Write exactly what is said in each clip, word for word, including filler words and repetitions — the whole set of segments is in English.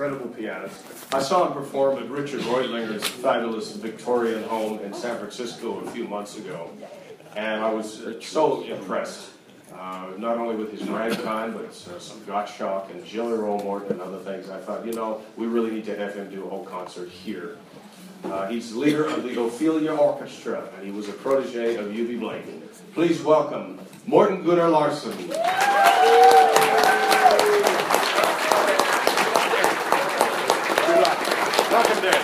incredible pianist. I saw him perform at Richard Reutlinger's fabulous Victorian home in San Francisco a few months ago, and I was uh, so impressed, uh, not only with his ragtime, but uh, some Gottschalk and Jill Earl Morton and other things. I thought, you know, we really need to have him do a whole concert here. Uh, he's the leader of the Ophelia Orchestra, and he was a protege of U B Blake. Please welcome Morten Gunnar Larsen. Welcome there.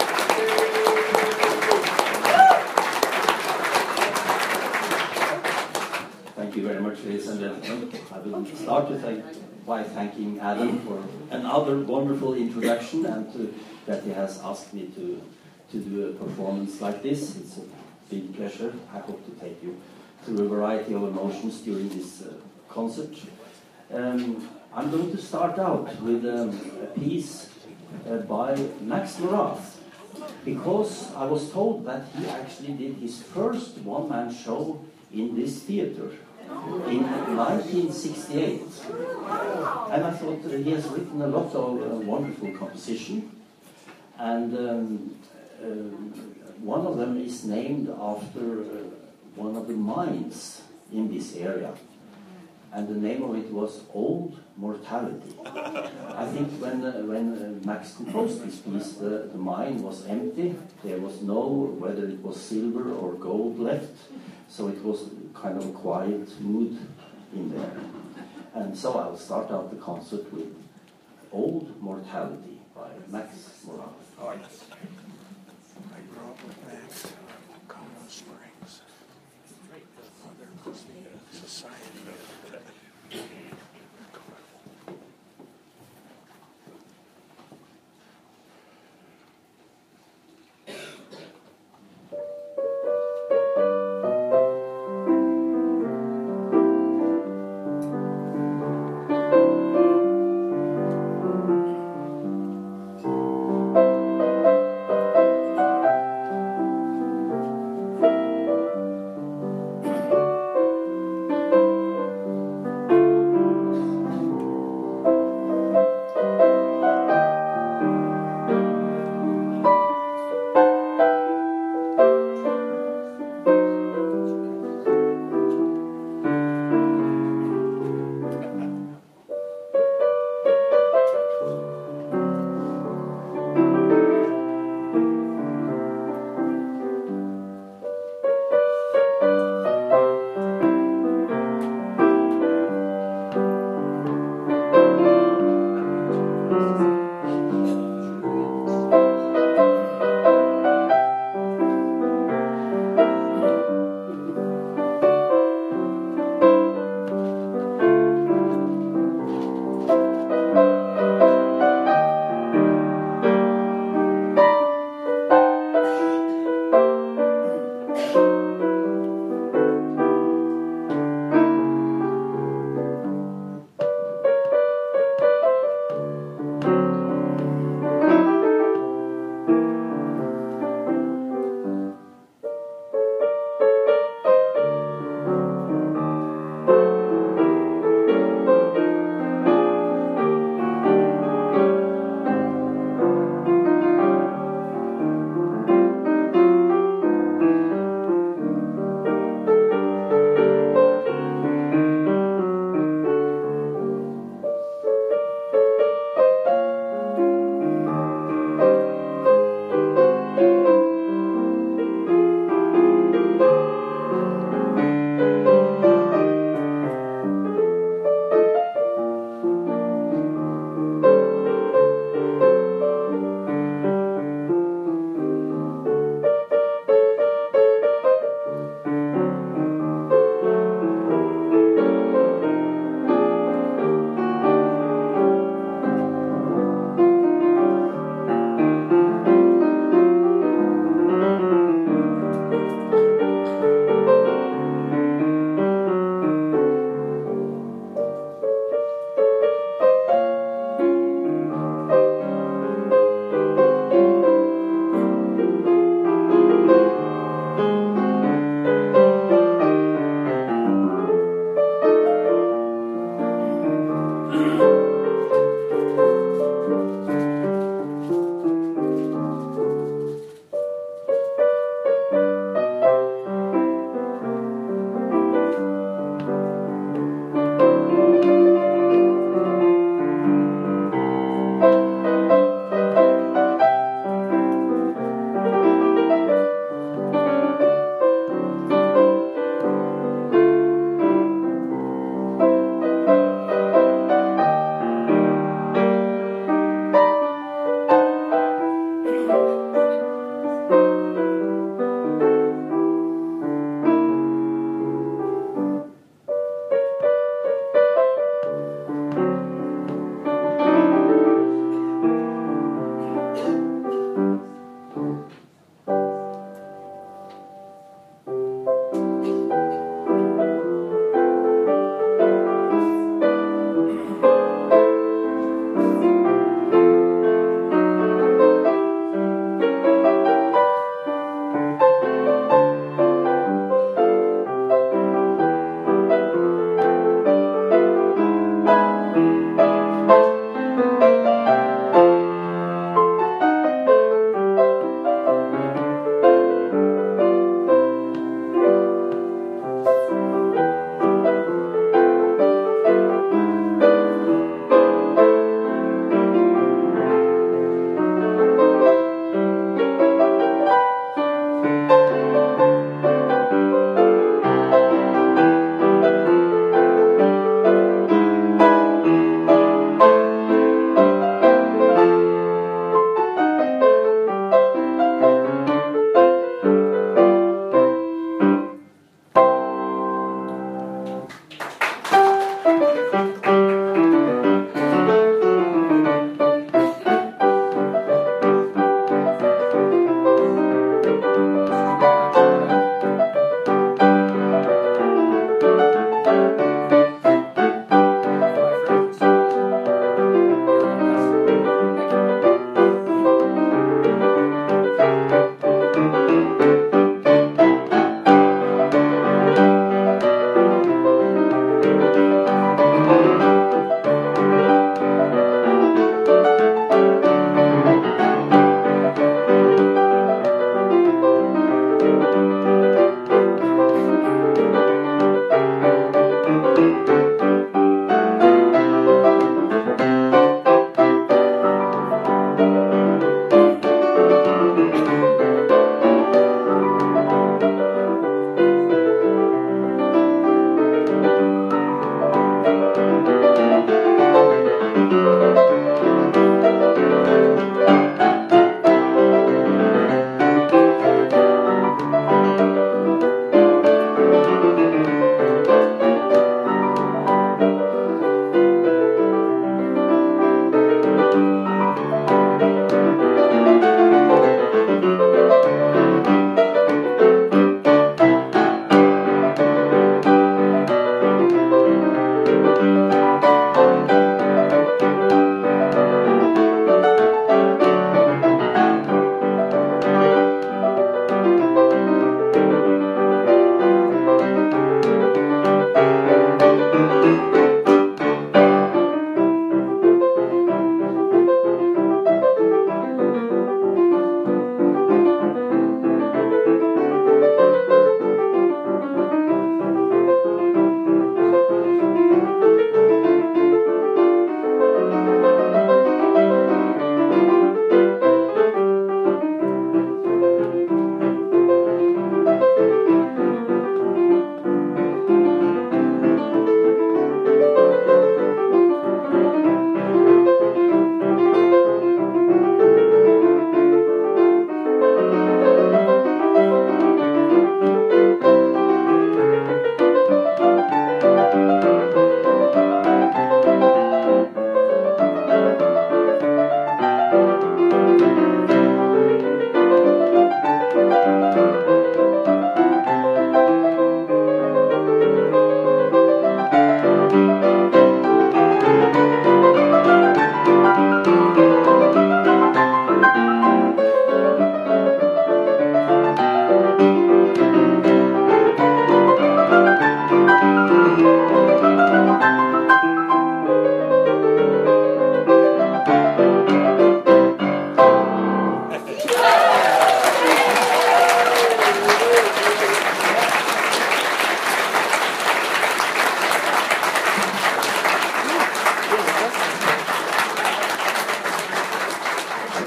Thank you very much, ladies and gentlemen. I will start to thank, by thanking Adam for another wonderful introduction and to, that he has asked me to, to do a performance like this. It's a big pleasure. I hope to take you through a variety of emotions during this uh, concert. Um, I'm going to start out with um, a piece uh, by Max Morath, because I was told that he actually did his first one-man show in this theater in nineteen sixty-eight. And I thought uh, he has written a lot of uh, wonderful composition, and um, uh, one of them is named after uh, one of the mines in this area, and the name of it was Old Mortality. I think when uh, when uh, Max composed this piece, the, the mine was empty. There was no whether it was silver or gold left, so it was kind of a quiet mood in there. And so I'll start out the concert with Old Mortality by Max Morath. Oh, yes. I grew up with Max. Colorado Springs. Mother was the society.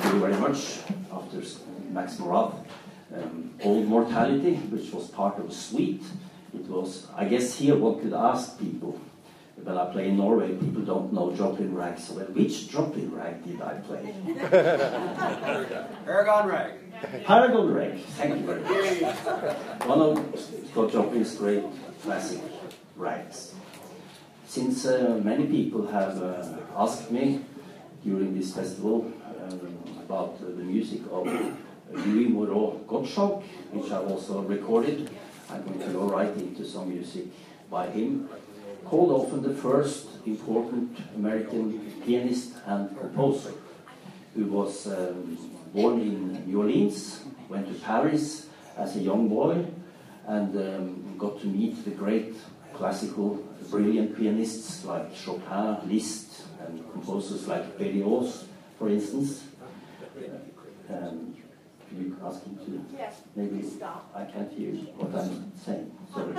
you very much. After Max Morath, um, Old Mortality, which was part of a suite. It was, I guess here one could ask people, when I play in Norway, people don't know Joplin Rag, so well, which Joplin Rag did I play? Paragon Rag. Paragon Rag, thank you very much. One of Scott Joplin's great classic rags. Since uh, many people have uh, asked me during this festival um, about uh, the music of Louis Moreau Gottschalk, which I've also recorded, I'm going to go right into some music by him, called often the first important American pianist and composer, who was um, born in New Orleans, went to Paris as a young boy, and um, got to meet the great classical, brilliant pianists like Chopin, Liszt, and composers like Berlioz, for instance. Um, Can you ask him to Yes. maybe Stop. I can't hear what I'm saying. Sorry.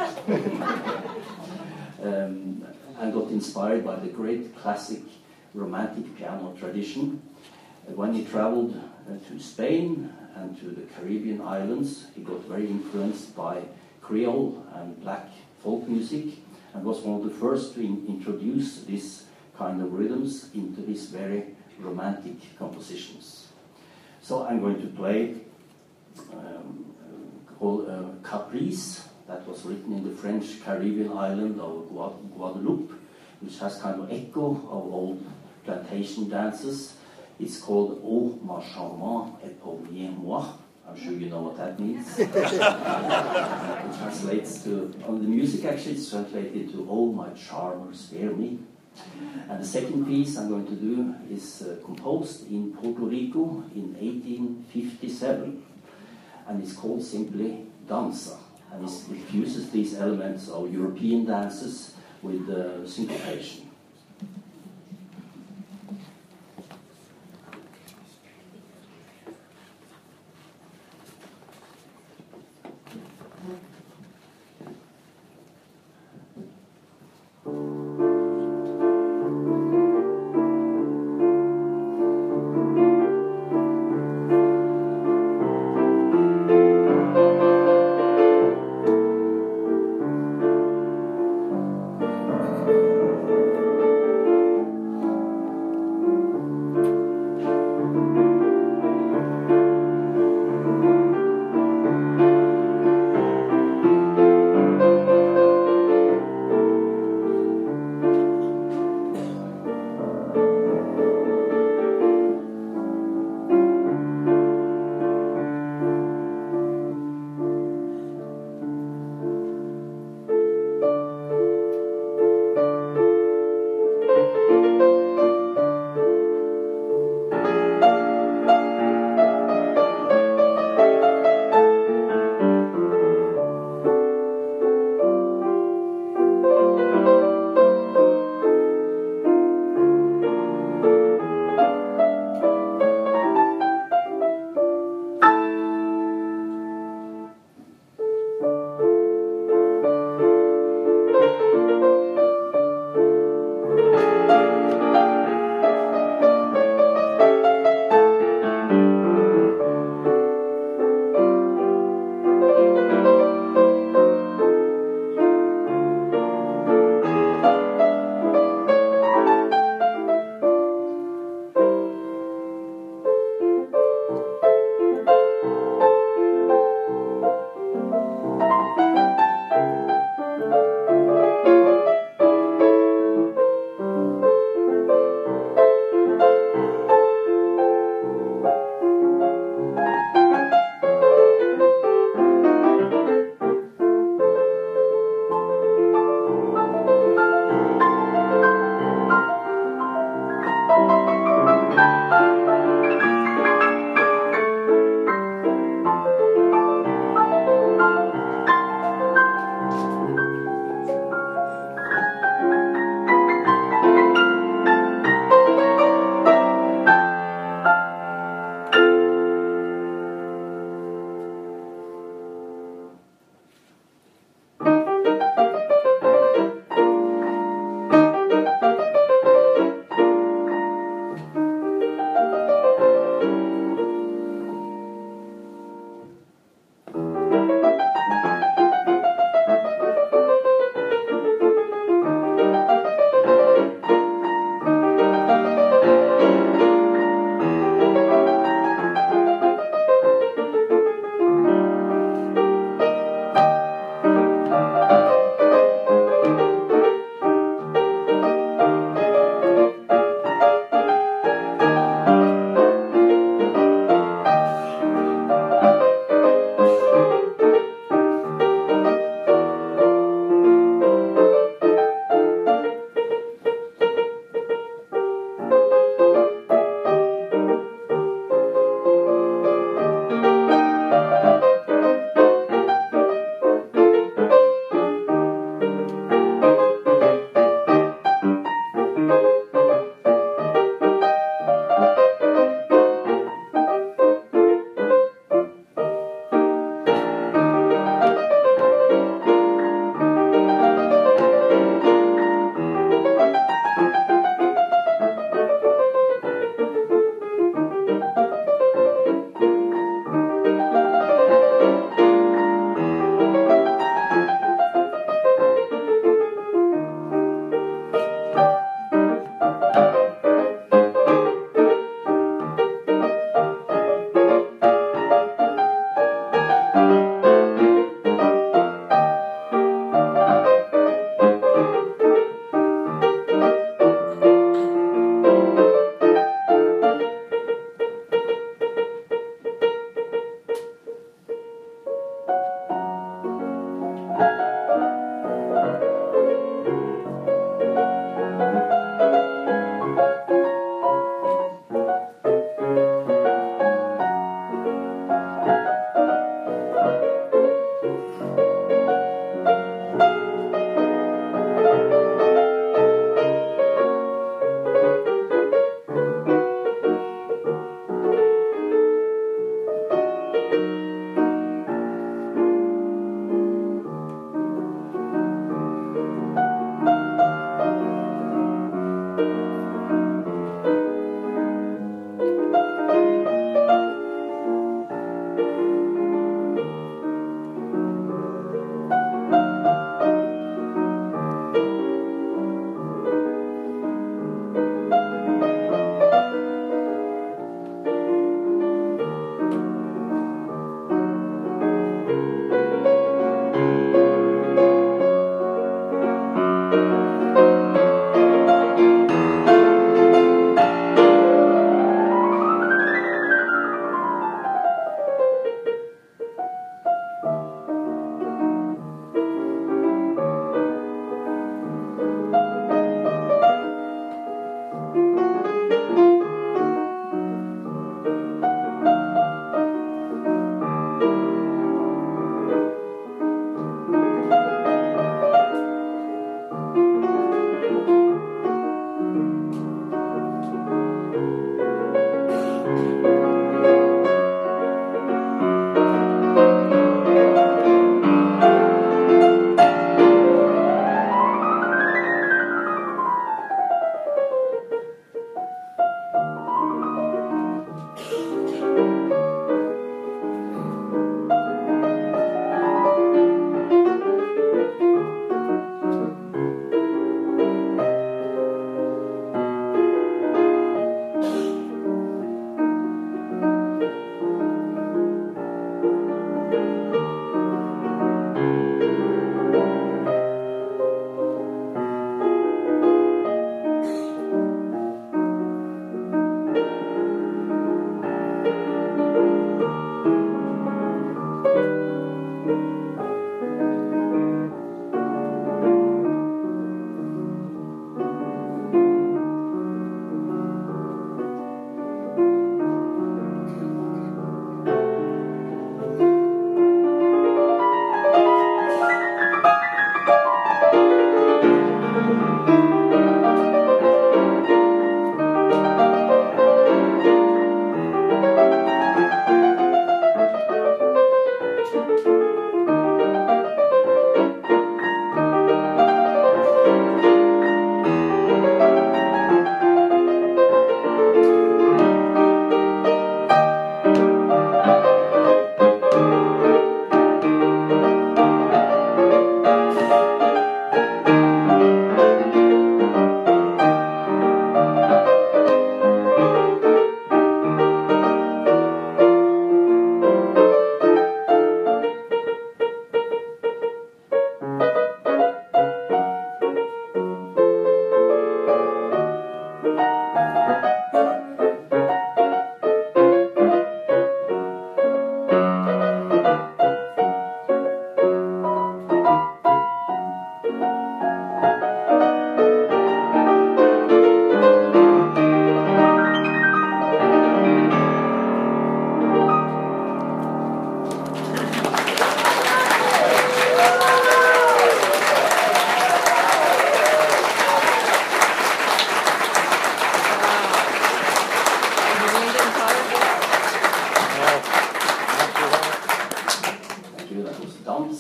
um, and got inspired by the great classic romantic piano tradition. Uh, when he traveled uh, to Spain and to the Caribbean islands, he got very influenced by Creole and black folk music, and was one of the first to in- introduce this kind of rhythms into his very romantic compositions. So I'm going to play um, called uh, Caprice, that was written in the French Caribbean island of Gua- Guadeloupe, which has kind of echo of old plantation dances. It's called O ma charmant épaulier moi. I'm sure you know what that means. It translates to, on the music actually, it's translated to Oh my charmer, spare me. And the second piece I'm going to do is uh, composed in Puerto Rico in eighteen fifty-seven, and it's called simply Danza, and it's, it fuses these elements of European dances with uh, syncopation. Thank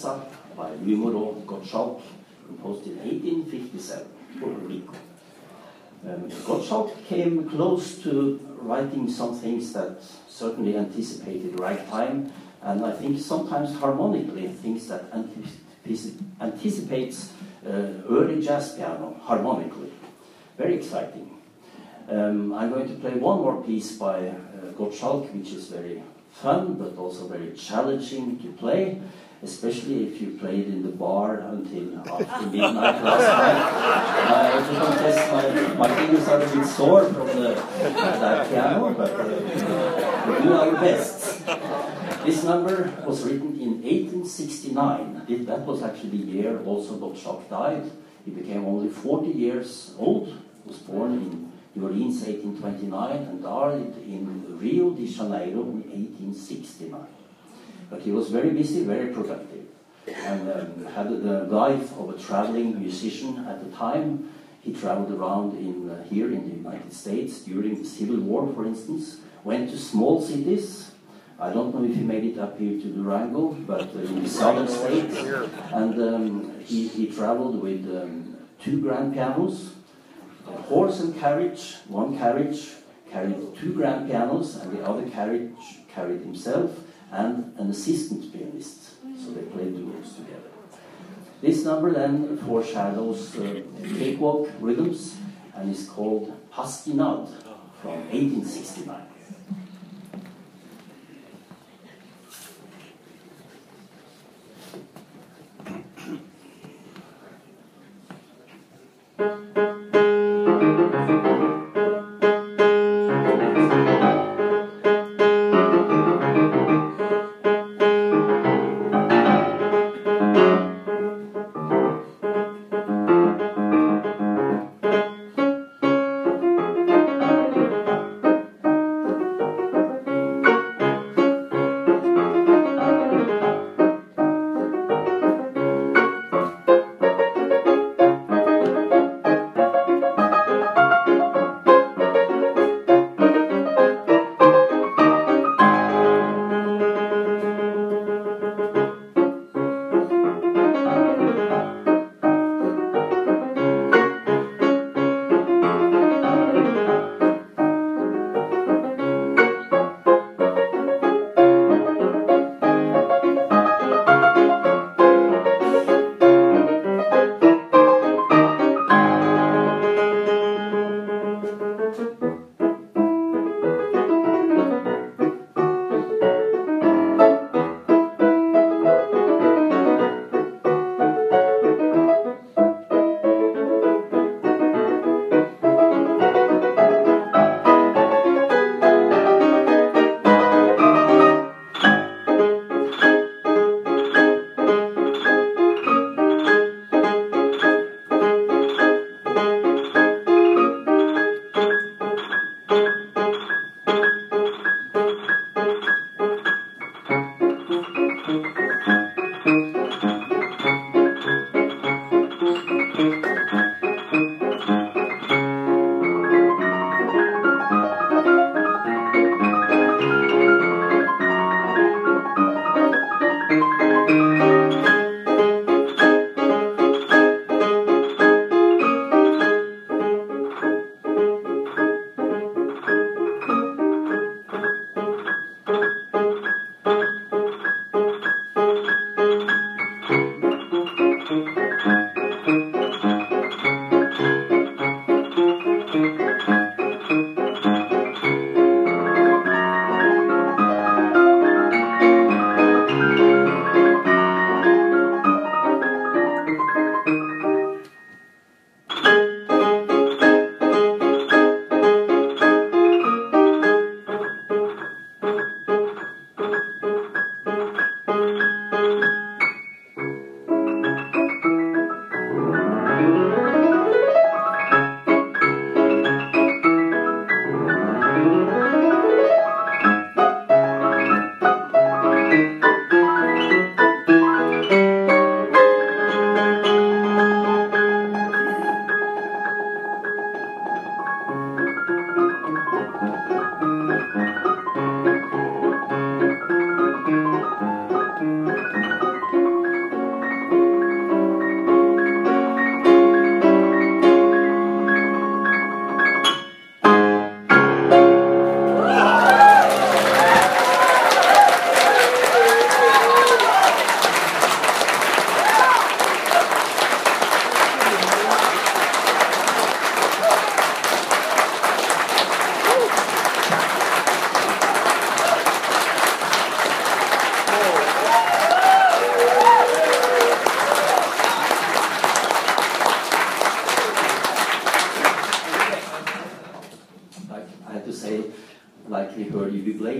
Salsa by Número Gottschalk, composed in eighteen fifty-seven, Puerto Rico. Um, Gottschalk came close to writing some things that certainly anticipated ragtime, and I think sometimes harmonically things that antici anticipates uh, early jazz piano harmonically. Very exciting. Um, I'm going to play one more piece by uh, Gottschalk, which is very fun but also very challenging to play, especially if you played in the bar until after midnight last night. I have to confess my, my fingers are a bit sore from the, that piano, but uh, we do our best. This number was written in eighteen sixty-nine. That was actually the year also Gottschalk died. He became only forty years old, was born in New Orleans eighteen twenty-nine and died in Rio de Janeiro in eighteen sixty-nine. But he was very busy, very productive, and um, had the life of a traveling musician at the time. He traveled around in uh, here in the United States during the Civil War, for instance, went to small cities. I don't know if he made it up here to Durango, but uh, in the southern states. And um, he, he traveled with um, two grand pianos, a horse and carriage. One carriage carried two grand pianos, and the other carriage carried himself and an assistant pianist. So they played duos together. This number then foreshadows uh, cakewalk rhythms and is called Pasquinade from eighteen sixty-nine.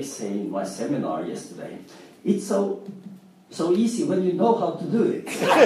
colleagues say in my seminar yesterday, it's so so easy when you know how to do it.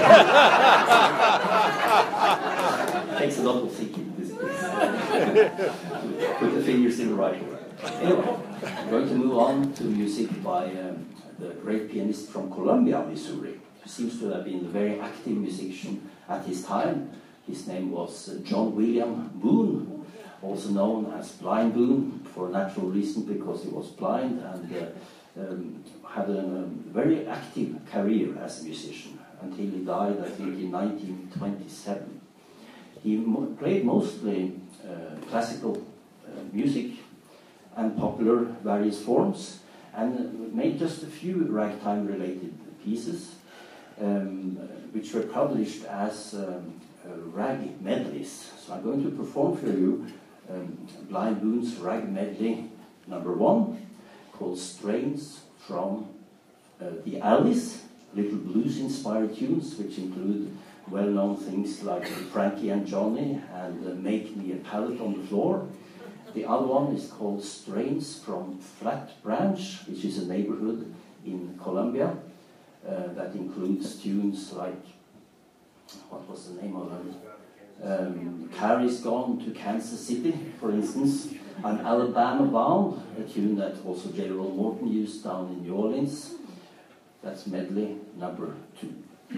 Takes a lot of thinking, this is. Put the fingers in the right way. Anyway, I'm going to move on to music by um, the great pianist from Columbia, Missouri, who seems to have been a very active musician at his time. His name was uh, John William Boone, also known as Blind Boone for a natural reason because he was blind and uh, um, had a um, very active career as a musician until he died, I think, in nineteen twenty-seven. He mo- played mostly uh, classical uh, music and popular various forms, and made just a few ragtime-related pieces, um, which were published as um, uh, rag medleys. So I'm going to perform for you um, Blind Boone's rag medley number one, called Strains from uh, the Alice, little blues-inspired tunes, which include well-known things like Frankie and Johnny and uh, Make Me a Pallet on the Floor. The other one is called Strains from Flat Branch, which is a neighborhood in Columbia uh, that includes tunes like, what was the name of them? Um, Carrie's Gone to Kansas City, for instance, and Alabama Bound, a tune that also J. Roll Morton used down in New Orleans. That's medley number two.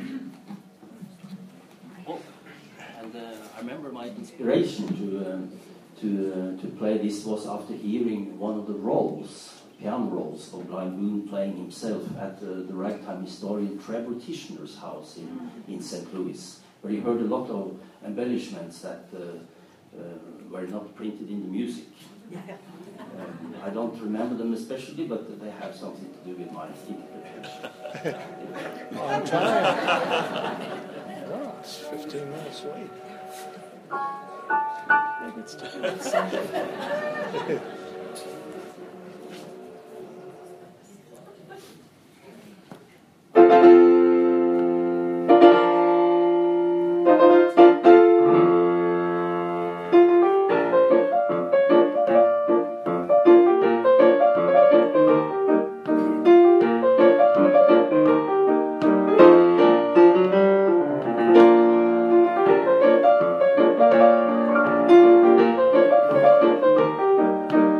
Oh, and uh, I remember my inspiration to um, to uh, to play this was after hearing one of the rolls, piano rolls of Blind Boone playing himself at uh, the ragtime historian Trevor Tishner's house in, in Saint Louis, where he heard a lot of embellishments that uh, uh, were not printed in the music. Um, I don't remember them especially, but they have something to do with my interpretation. On time. Oh, it's fifteen minutes late. Maybe it's different. Thank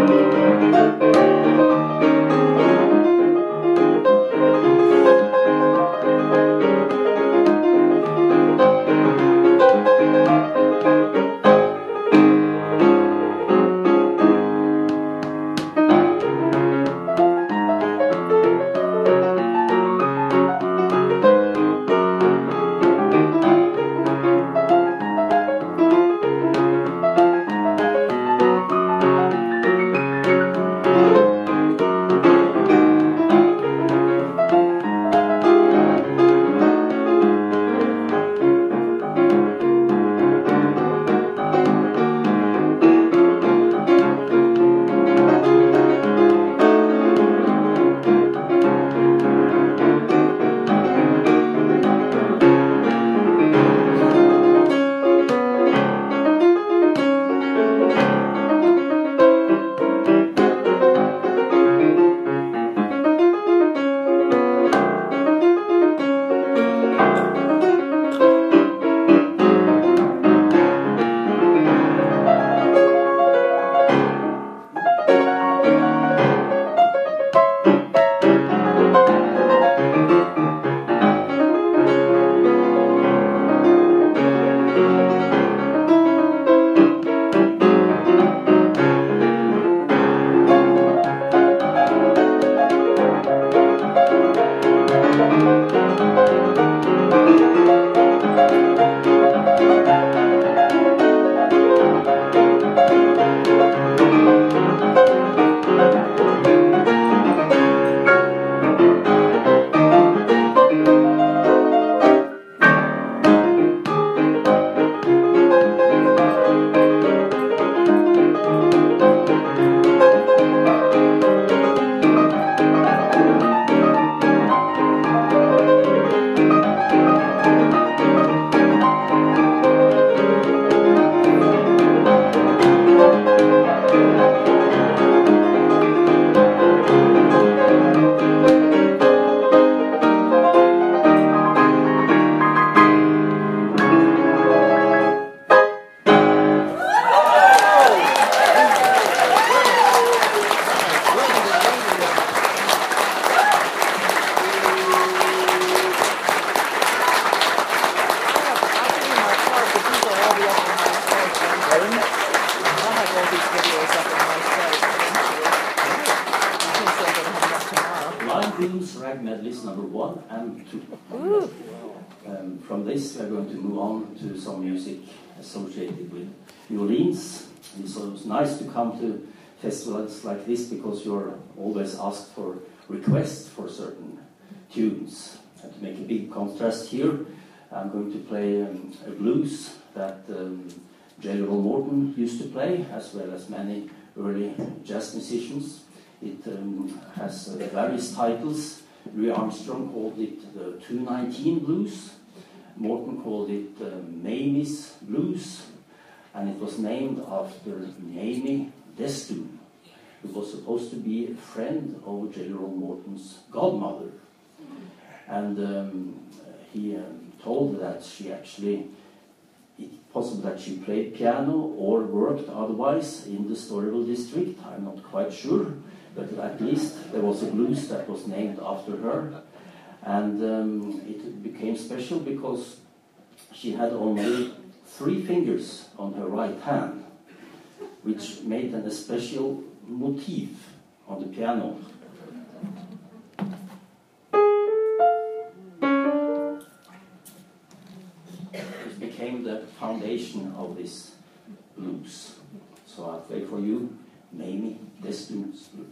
Rag Medleys number one and two. Um, from this, we are going to move on to some music associated with New Orleans. And so it's nice to come to festivals like this because you're always asked for requests for certain tunes. And to make a big contrast here, I'm going to play um, a blues that um, Jelly Roll Morton used to play, as well as many early jazz musicians. It um, has uh, various titles. Louis Armstrong called it the two nineteen Blues. Morton called it uh, Mamie's Blues. And it was named after Mamie Destoon, who was supposed to be a friend of Jelly Roll Morton's godmother. And um, he um, told that she actually, it's possible that she played piano or worked otherwise in the Storyville district. I'm not quite sure. But at least there was a blues that was named after her. And um, it became special because she had only three fingers on her right hand, which made an special motif on the piano. It became the foundation of this blues. So I'll play for you Mamie Destoon's Blues.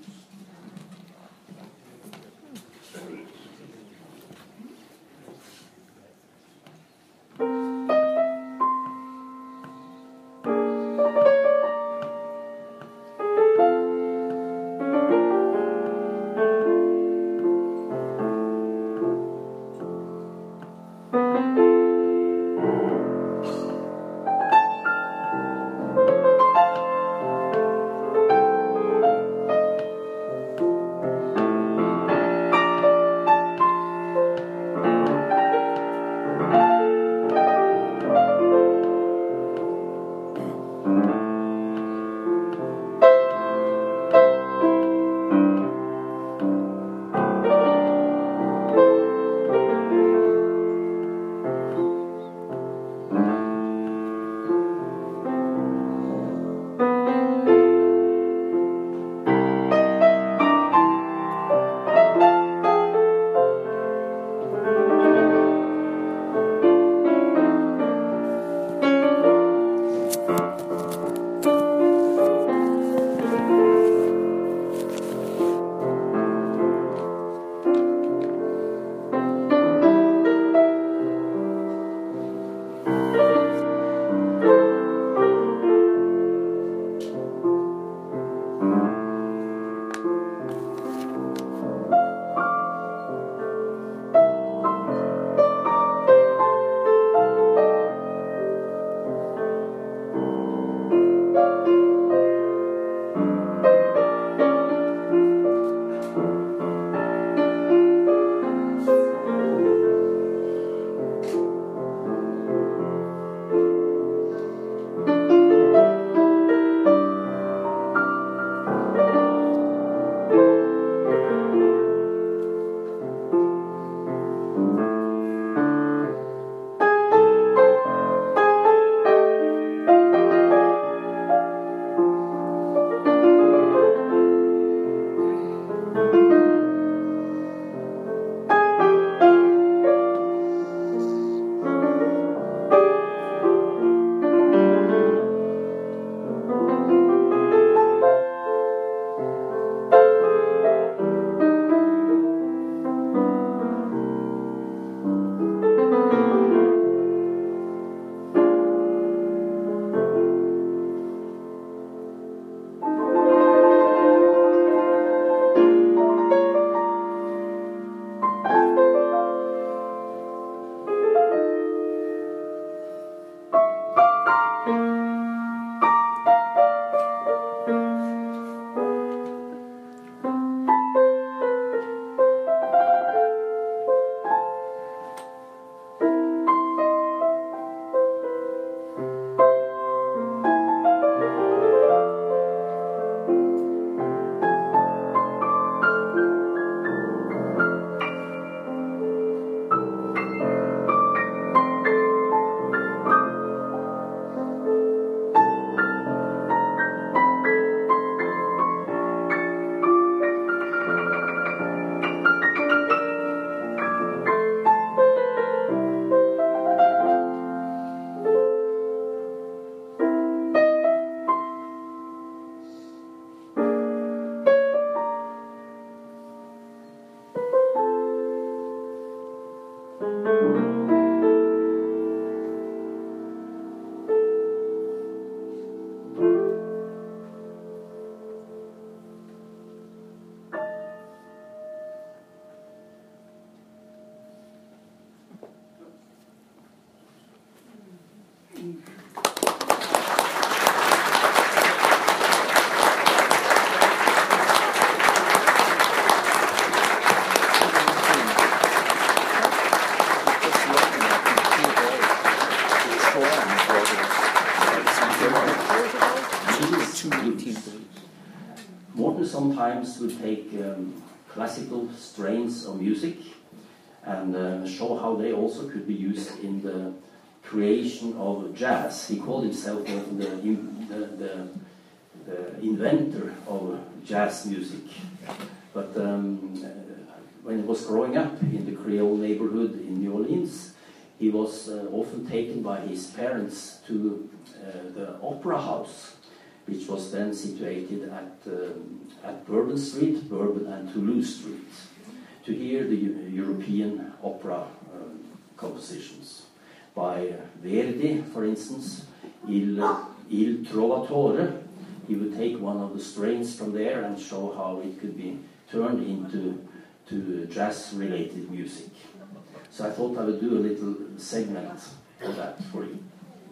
times would take um, classical strains of music and uh, show how they also could be used in the creation of jazz. He called himself the, the, the, the inventor of jazz music. But um, when he was growing up in the Creole neighborhood in New Orleans, he was uh, often taken by his parents to uh, the Opera House, which was then situated at, um, at Bourbon Street, Bourbon and Toulouse Street, to hear the European opera um, compositions. By Verdi, for instance, Il, Il Trovatore, he would take one of the strains from there and show how it could be turned into to jazz-related music. So I thought I would do a little segment of that for you.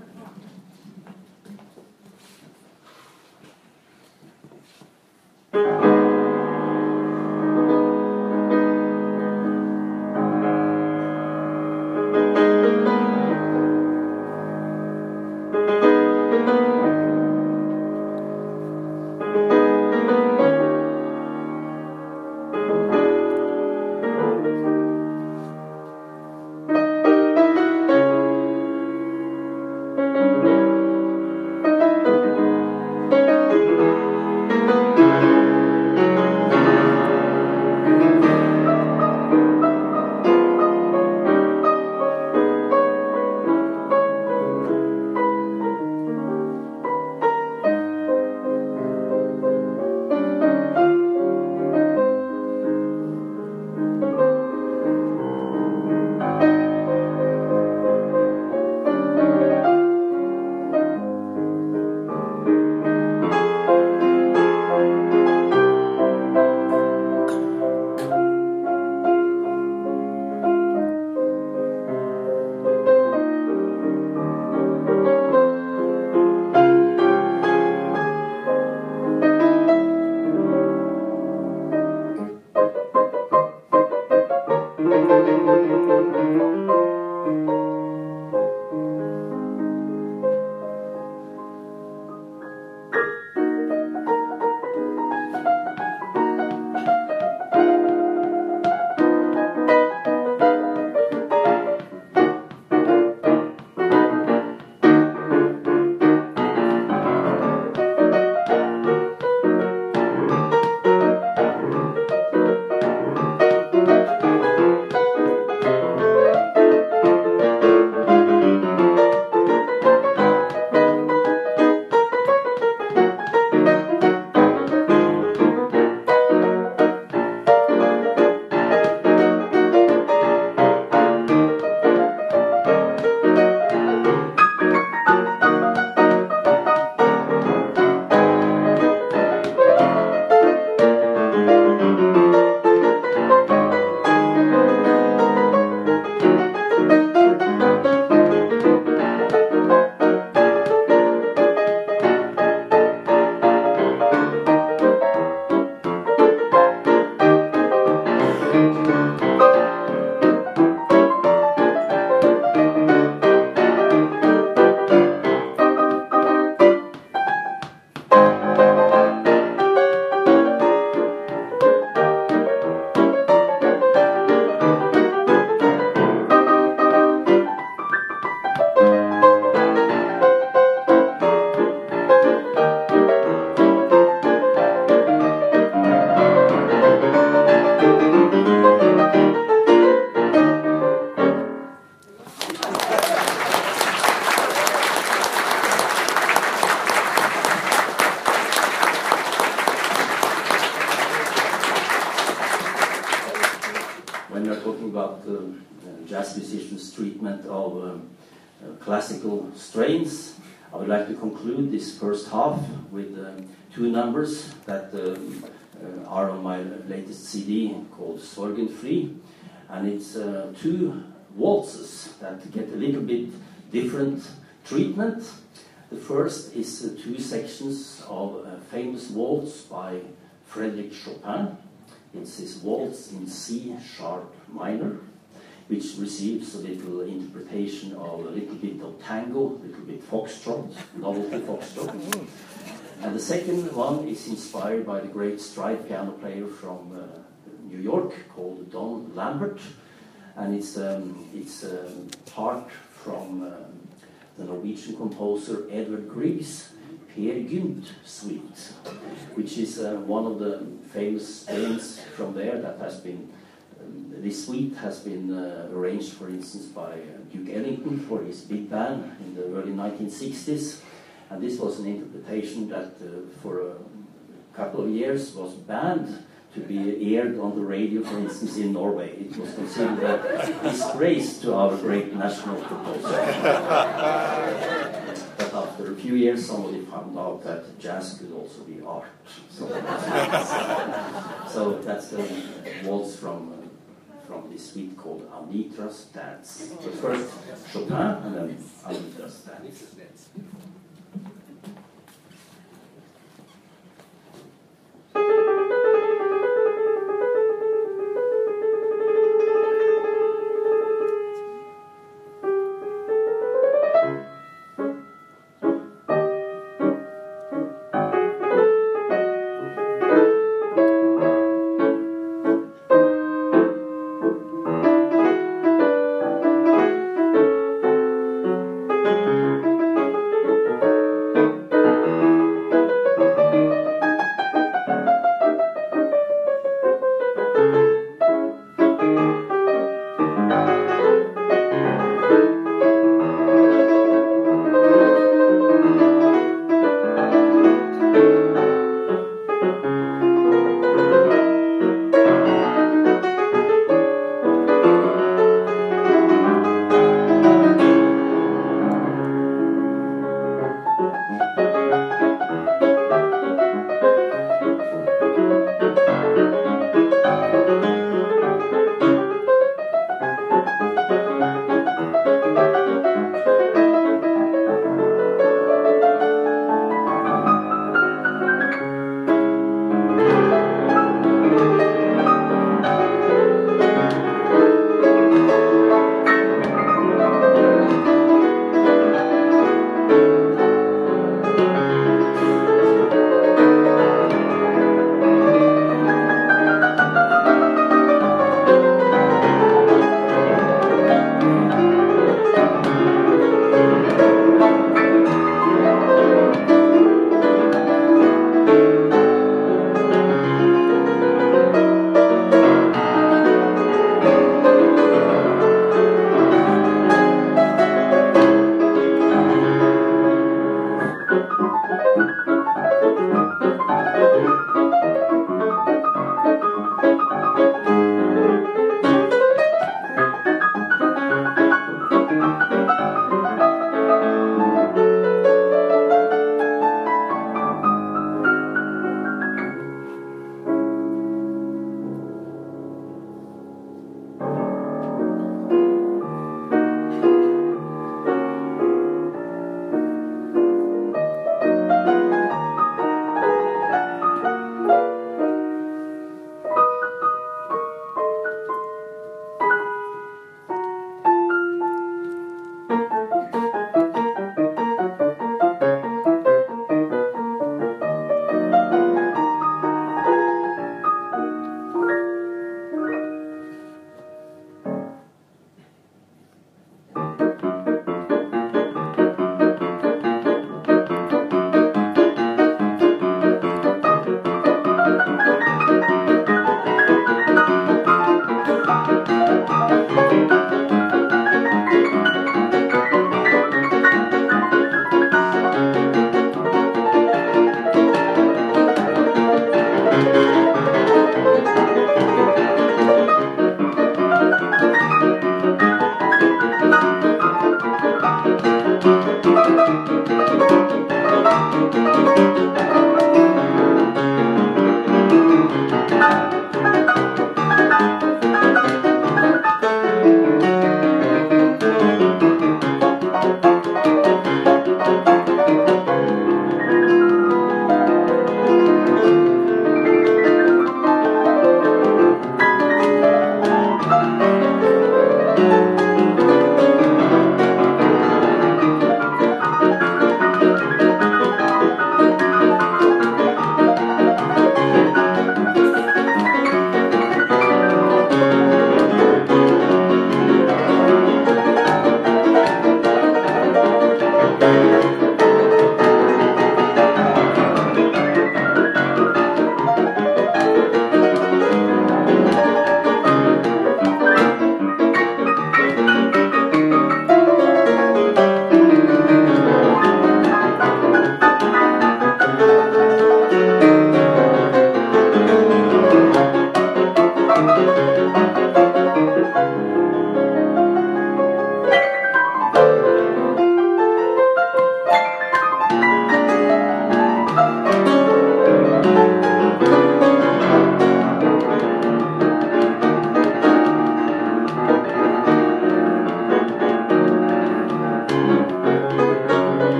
Classical strains. I would like to conclude this first half with um, two numbers that um, uh, are on my latest C D called Sorgenfri, and it's uh, two waltzes that get a little bit different treatment. The first is uh, two sections of a famous waltz by Frédéric Chopin. It's his waltz in C sharp minor. which receives a little interpretation of a little bit of tango, a little bit foxtrot, novelty foxtrot. And the second one is inspired by the great stride piano player from uh, New York called Don Lambert, and it's um, it's um, part from um, the Norwegian composer Edvard Grieg's Peer Gynt Suite, which is uh, one of the famous things from there that has been. Um, this suite has been uh, arranged, for instance, by uh, Duke Ellington for his big band in the early nineteen sixties, and this was an interpretation that uh, for a couple of years was banned to be aired on the radio, for instance, in Norway. It was considered a disgrace to our great national composer. But after a few years, somebody found out that jazz could also be art. So, so that's the waltz from uh, from this suite called Anitra's Dance. But first Chopin and then Anitra's Dance.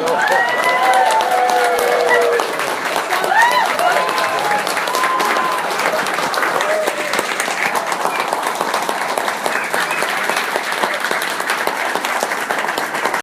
No.